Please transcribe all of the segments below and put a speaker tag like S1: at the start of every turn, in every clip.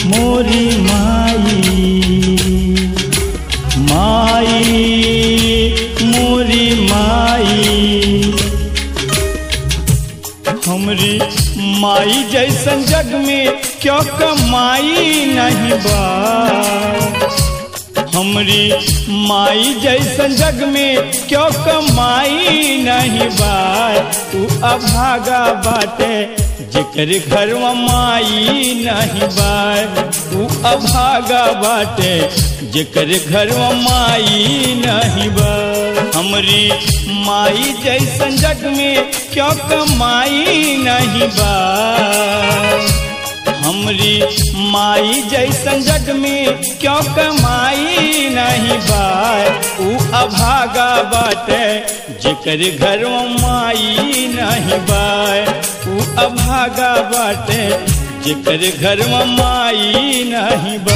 S1: मोरी माई, माई मोरी माई। हमरी माई जैसन जग में क्यों कमाई नहीं बा। हमरी माई जैसन जग में क्यों कमाई नहीं बा। तू अभागा बाटे जेकर घर में माई नहीं बा। तू अभागा बाटे जेकर घर में माई नहीं बा। हमरी माई जैसन जग में क्यों कमाई नहीं बा। हमरी माई जैसन जग में क्यों कमाई नहीं बा। ऊ अभागा बाटे जेकर घर में माई नहीं बा। ऊ अभागा बाटे जेकर घर में माई नहीं बा।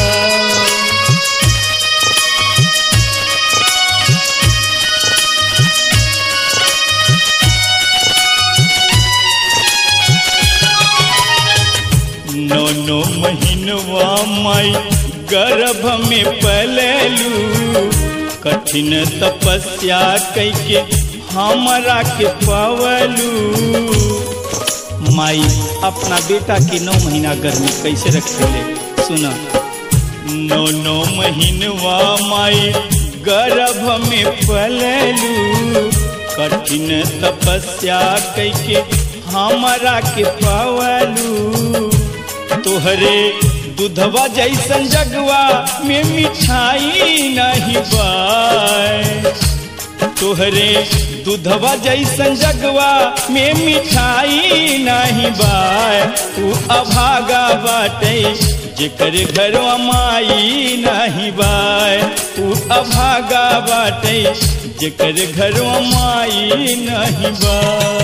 S1: नौ महीनवा माई गर्भ में पलेलू। कठिन तपस्या कैके हमरा के पवलू। माई अपना बेटा के 9 महीना गर्भ में कैसे रखेले सुना। 9 महीनवा माई गर्भ में पलेलू। कठिन तपस्या कैके हमरा के पवलू। तोहरे दूधवा जैसन जगवा में मिठाई नहीं बा। तोहरे दूधवा जैसन जगवा में मिठाई नहीं बा। तू अभागा बाटे जेकर घर में माई नहीं बा। तू अभागा बाटे जेकर घर में माई नहीं बा।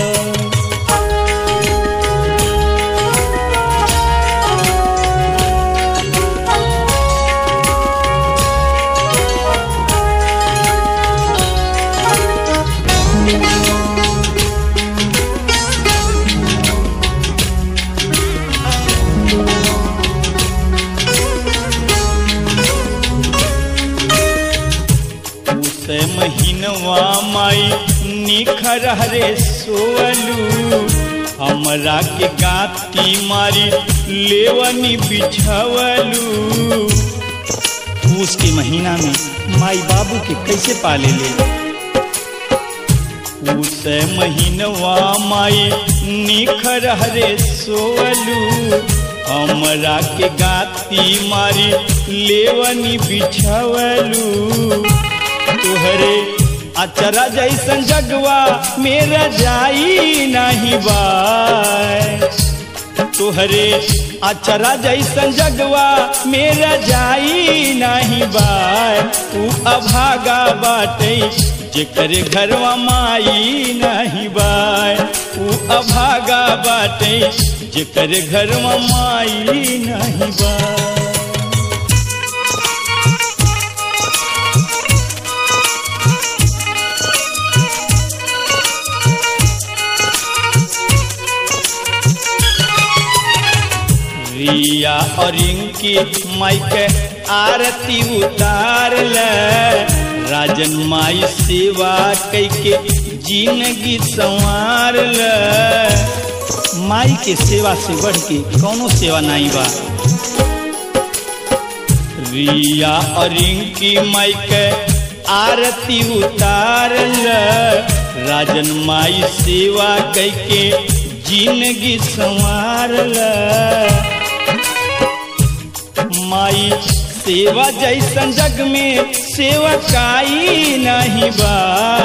S1: महीनवा माई निखर हरे सोवलू। हमरा के गाती मारी लेवनी बिछवलू। पूस के महीना में माई बाबू के कैसे पाले ले। पूस महीनवा माई निखर हरे सोवलू। हमरा के गाती मारी लेवनी बिछवलू। तोहरे अचरा जैसन जगवा मेरा जाई नहीं बा। तोहरे अचरा जैसन जगवा मेरा जाई नहीं बा। तू अभागा बाटे जेकर घर में माई नहीं बा। तू अभागा बाटे जेकर घर में माई नहीं बा। रिया और इनकी माई के आरती उतार ले। राजन माई सेवा कैके जिंदगी संवार ले। माई के सेवा से बढ़ के कौनो सेवा नहीं बा। रिया और इनकी माई के आरती उतार ले। राजन माई सेवा कैके जिंदगी संवार ले। माई सेवा जैसन जग में सेवकाई नहीं बा।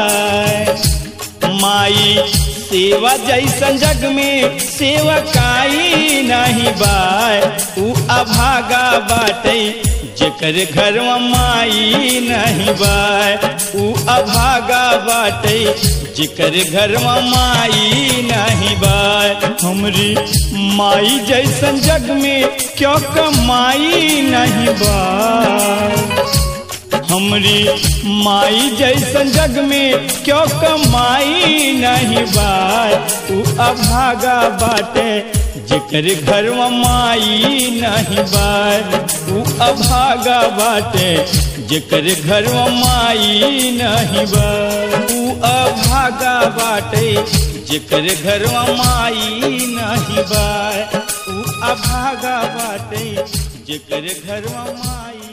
S1: माई सेवा जैसन जग में सेवकाई नहीं बा। ऊ अभागा बाटे जेकर घर में माई नहीं बा। ऊ अभागा बाटे जेकर घर में माई नहीं बा। हमरी माई जैसन जग में क्यों कमाई नहीं बा। हमरी माई जैसन जग में क्यों कमाई नहीं बा। ऊ अभागा बाटे जेकर घरवा माई नहीं बाय। ऊ अभागा बाटे जेकर घरवा माई नहीं बाय। ऊ अभागा बाटे जेकर घरवा माई नहीं बाय। ऊ अभागा बाटे जेकर घरवा माई